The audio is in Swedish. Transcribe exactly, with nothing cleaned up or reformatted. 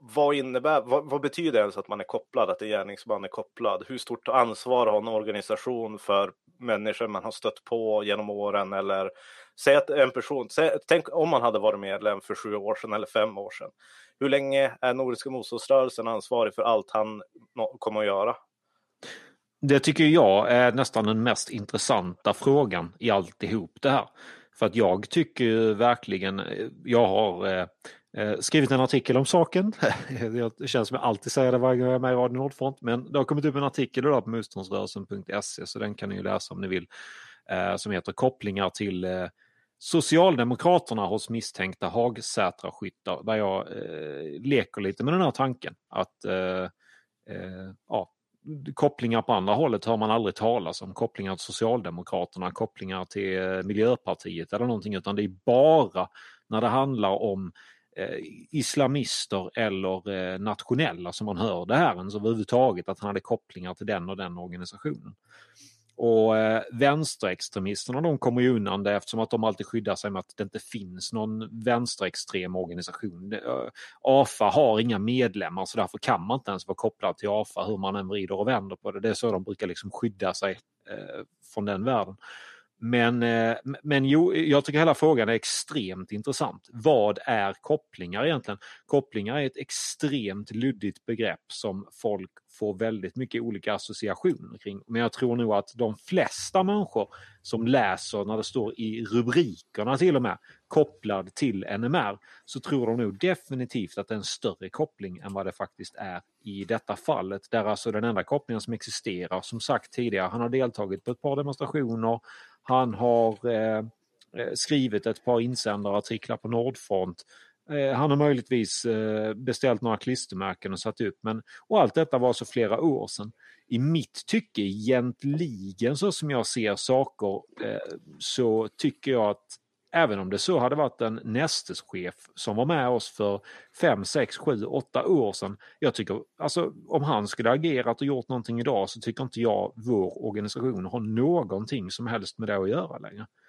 vad innebär, vad, vad betyder det ens att man är kopplad, att en gärningsman är kopplad? Hur stort ansvar har en organisation för människor man har stött på genom åren? Eller säg att en person, säg, tänk om man hade varit medlem för sju år sedan eller fem år sedan. Hur länge är Nordiska motståndsrörelsen ansvarig för allt han kommer att göra? Det tycker jag är nästan den mest intressanta frågan i alltihop det här. För att jag tycker verkligen, jag har eh, skrivit en artikel om saken. Det känns som jag alltid säger det varje gång jag är med i Radio Nordfront. Men det har kommit upp en artikel då på motståndsrörelsen punkt se, så den kan ni ju läsa om ni vill. Eh, som heter Kopplingar till eh, Socialdemokraterna hos misstänkta Hagsätra-skyttar. Där jag eh, leker lite med den här tanken. Att eh, eh, ja, kopplingar på andra hållet hör man aldrig talas om. Kopplingar till Socialdemokraterna, kopplingar till Miljöpartiet eller någonting, utan det är bara när det handlar om eh, islamister eller eh, nationella som man hör det här ens överhuvudtaget, att han hade kopplingar till den och den organisationen. Och eh, vänsterextremisterna, de kommer ju undan det eftersom att de alltid skyddar sig med att det inte finns någon vänsterextrem organisation. Det, eh, A F A har inga medlemmar, så därför kan man inte ens vara kopplad till A F A hur man än vrider och vänder på det. Det är så de brukar liksom skydda sig eh, från den världen. Men, eh, men jo, jag tycker hela frågan är extremt intressant. Vad är kopplingar egentligen? Kopplingar är ett extremt luddigt begrepp som folk får väldigt mycket olika associationer kring. Men jag tror nog att de flesta människor som läser när det står i rubrikerna till och med kopplad till N M R, så tror de nog definitivt att det är en större koppling än vad det faktiskt är i detta fallet. Där alltså den enda kopplingen som existerar, som sagt tidigare, han har deltagit på ett par demonstrationer, han har eh, skrivit ett par insändarartiklar på Nordfront. Eh, han har möjligtvis eh, beställt några klistermärken och satt upp. Men, och allt detta var så flera år sedan. I mitt tycke egentligen, så som jag ser saker, eh, så tycker jag att även om det så hade varit en nästeschef som var med oss för fem, sex, sju, åtta år sedan. Jag tycker, alltså om han skulle agerat och gjort någonting idag, så tycker inte jag vår organisation har någonting som helst med det att göra längre.